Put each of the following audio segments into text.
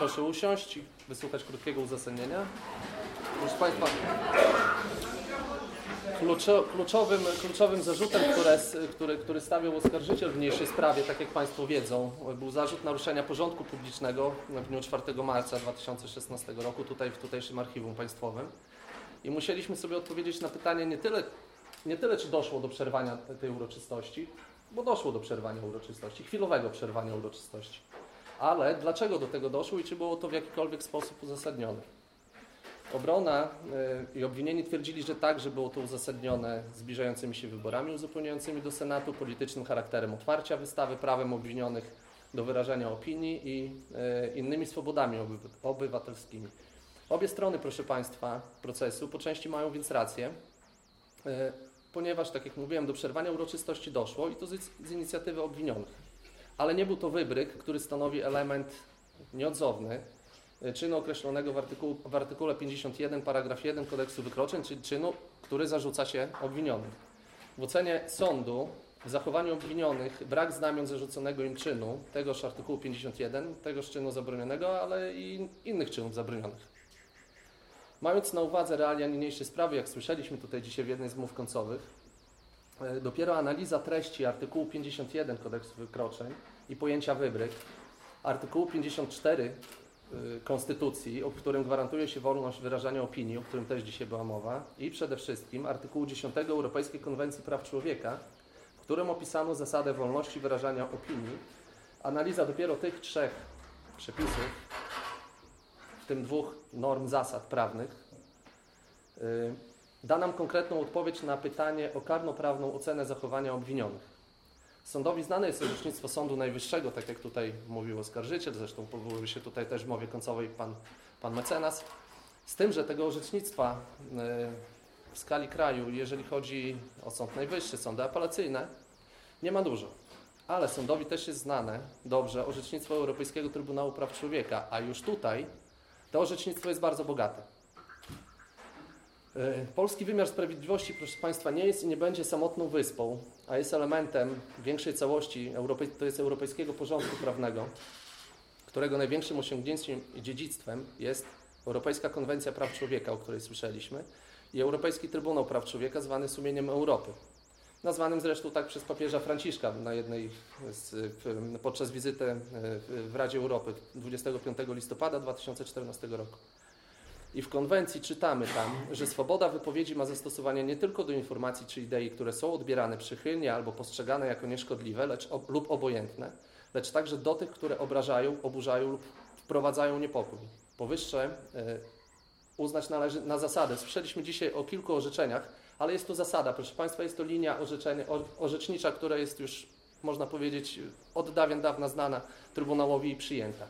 Proszę usiąść i wysłuchać krótkiego uzasadnienia. Proszę Państwa, kluczowym zarzutem, który stawiał oskarżyciel w niniejszej sprawie, tak jak Państwo wiedzą, był zarzut naruszenia porządku publicznego w dniu 4 marca 2016 roku tutaj w tutejszym Archiwum Państwowym. I musieliśmy sobie odpowiedzieć na pytanie nie tyle czy doszło do przerwania tej uroczystości, bo doszło do przerwania uroczystości, chwilowego przerwania uroczystości. Ale dlaczego do tego doszło i czy było to w jakikolwiek sposób uzasadnione? Obrona i obwinieni twierdzili, że tak, że było to uzasadnione zbliżającymi się wyborami uzupełniającymi do Senatu, politycznym charakterem otwarcia wystawy, prawem obwinionych do wyrażania opinii i innymi swobodami obywatelskimi. Obie strony, proszę Państwa, procesu po części mają więc rację, ponieważ, tak jak mówiłem, do przerwania uroczystości doszło i to z inicjatywy obwinionych. Ale nie był to wybryk, który stanowi element nieodzowny czynu określonego w artykule 51 paragraf 1 Kodeksu Wykroczeń, czyli czynu, który zarzuca się obwinionym. W ocenie sądu w zachowaniu obwinionych brak znamion zarzuconego im czynu, tegoż artykułu 51, tegoż czynu zabronionego, ale i innych czynów zabronionych. Mając na uwadze realia niniejszej sprawy, jak słyszeliśmy tutaj dzisiaj w jednej z mów końcowych, dopiero analiza treści artykułu 51 Kodeksu Wykroczeń i pojęcia wybryk, artykułu 54 Konstytucji, w którym gwarantuje się wolność wyrażania opinii, o którym też dzisiaj była mowa, i przede wszystkim artykułu 10 Europejskiej Konwencji Praw Człowieka, w którym opisano zasadę wolności wyrażania opinii. Analiza dopiero tych trzech przepisów, w tym dwóch norm zasad prawnych, da nam konkretną odpowiedź na pytanie o karnoprawną ocenę zachowania obwinionych. Sądowi znane jest orzecznictwo Sądu Najwyższego, tak jak tutaj mówił oskarżyciel, zresztą powołuje się tutaj też w mowie końcowej pan mecenas, z tym, że tego orzecznictwa w skali kraju, jeżeli chodzi o Sąd Najwyższy, sądy apelacyjne, nie ma dużo. Ale sądowi też jest znane dobrze orzecznictwo Europejskiego Trybunału Praw Człowieka, a już tutaj to orzecznictwo jest bardzo bogate. Polski wymiar sprawiedliwości, proszę Państwa, nie jest i nie będzie samotną wyspą, a jest elementem większej całości, to jest europejskiego porządku prawnego, którego największym osiągnięciem i dziedzictwem jest Europejska Konwencja Praw Człowieka, o której słyszeliśmy, i Europejski Trybunał Praw Człowieka, zwany sumieniem Europy. Nazwanym zresztą tak przez papieża Franciszka podczas wizyty w Radzie Europy 25 listopada 2014 roku. I w konwencji czytamy tam, że swoboda wypowiedzi ma zastosowanie nie tylko do informacji czy idei, które są odbierane przychylnie albo postrzegane jako nieszkodliwe lub obojętne, lecz także do tych, które obrażają, oburzają lub wprowadzają niepokój. Powyższe uznać należy na zasadę. Słyszeliśmy dzisiaj o kilku orzeczeniach, ale jest to zasada, proszę Państwa, jest to linia orzecznicza, która jest już, można powiedzieć, od dawien dawna znana Trybunałowi i przyjęta.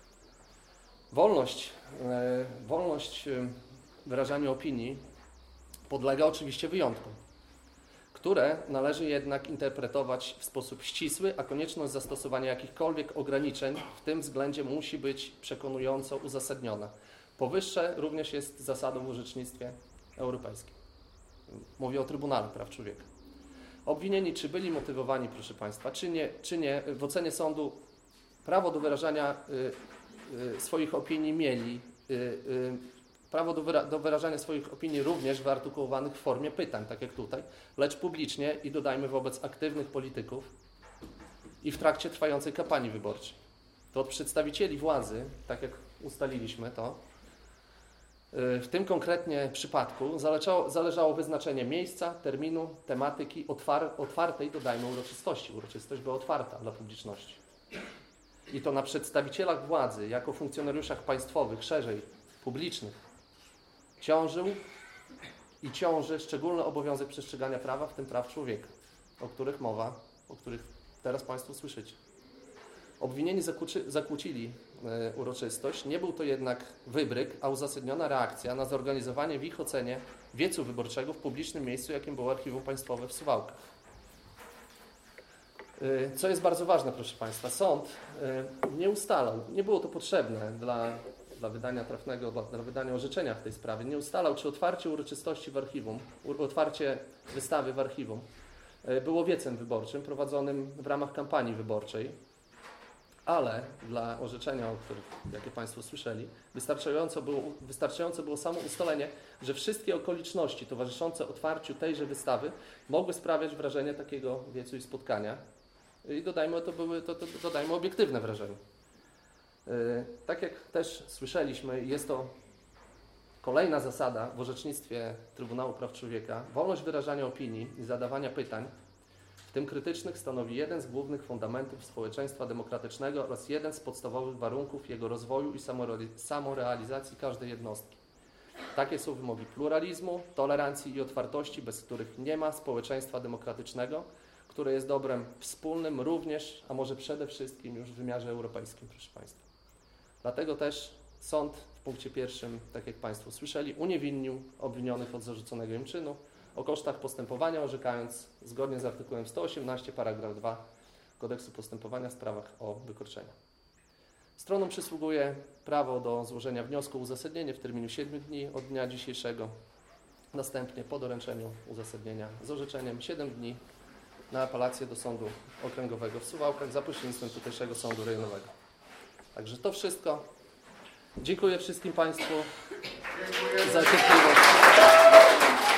Wolność wyrażania opinii podlega oczywiście wyjątkom, które należy jednak interpretować w sposób ścisły, a konieczność zastosowania jakichkolwiek ograniczeń w tym względzie musi być przekonująco uzasadniona. Powyższe również jest zasadą w orzecznictwie europejskim. Mówię o Trybunale Praw Człowieka. Obwinieni czy byli motywowani, proszę Państwa, czy nie, w ocenie sądu prawo do wyrażania swoich opinii mieli, prawo do wyrażania swoich opinii również wyartykułowanych w formie pytań, tak jak tutaj, lecz publicznie i dodajmy wobec aktywnych polityków i w trakcie trwającej kampanii wyborczej. To od przedstawicieli władzy, tak jak ustaliliśmy to, w tym konkretnie przypadku zależało wyznaczenie miejsca, terminu, tematyki, otwartej, dodajmy, uroczystości. Uroczystość była otwarta dla publiczności. I to na przedstawicielach władzy, jako funkcjonariuszach państwowych, szerzej publicznych, ciążył i ciąży szczególny obowiązek przestrzegania prawa, w tym praw człowieka, o których mowa, o których teraz Państwo słyszycie. Obwinieni zakłócili uroczystość. Nie był to jednak wybryk, a uzasadniona reakcja na zorganizowanie w ich ocenie wiecu wyborczego w publicznym miejscu, jakim było Archiwum Państwowe w Suwałkach. Co jest bardzo ważne, proszę Państwa, sąd nie ustalał, nie było to potrzebne dla wydania trafnego, dla wydania orzeczenia w tej sprawie, nie ustalał, czy otwarcie uroczystości w archiwum, otwarcie wystawy w archiwum było wiecem wyborczym prowadzonym w ramach kampanii wyborczej, ale dla orzeczenia, jakie Państwo słyszeli, wystarczające było samo ustalenie, że wszystkie okoliczności towarzyszące otwarciu tejże wystawy mogły sprawiać wrażenie takiego wiecu i spotkania. I dodajmy obiektywne wrażenie. Tak jak też słyszeliśmy, jest to kolejna zasada w orzecznictwie Trybunału Praw Człowieka. Wolność wyrażania opinii i zadawania pytań, w tym krytycznych, stanowi jeden z głównych fundamentów społeczeństwa demokratycznego oraz jeden z podstawowych warunków jego rozwoju i samorealizacji każdej jednostki. Takie są wymogi pluralizmu, tolerancji i otwartości, bez których nie ma społeczeństwa demokratycznego, które jest dobrem wspólnym również, a może przede wszystkim już w wymiarze europejskim, proszę Państwa. Dlatego też sąd w punkcie pierwszym, tak jak Państwo słyszeli, uniewinnił obwinionych od zarzuconego im czynu o kosztach postępowania, orzekając zgodnie z artykułem 118 paragraf 2 Kodeksu postępowania w sprawach o wykroczenia. Stronom przysługuje prawo do złożenia wniosku o uzasadnienie w terminie 7 dni od dnia dzisiejszego. Następnie po doręczeniu uzasadnienia z orzeczeniem 7 dni na apelację do Sądu Okręgowego w Suwałkach za pośrednictwem tutejszego Sądu Rejonowego. Także to wszystko. Dziękuję wszystkim Państwu za cierpliwość.